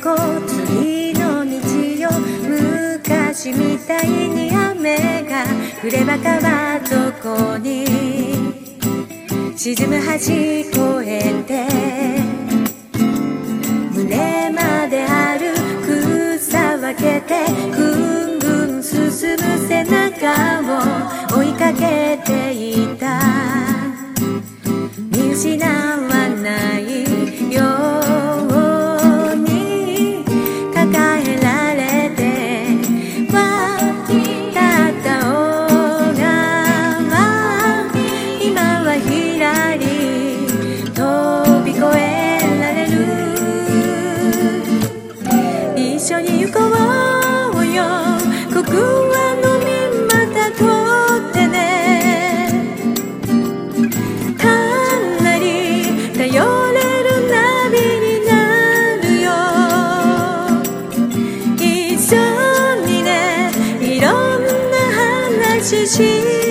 小釣りの日曜、昔みたいに雨が降れば川底に沈む端越えて、胸まである草分けてぐんぐん進む背中を追いかけていた。見失わないように抱えられて渡った小川、今はひらり飛び越えられる。一緒に行こうよ、ここは飲みまたとってね。かなり頼れるナビになるよ。一緒にね、いろんな話し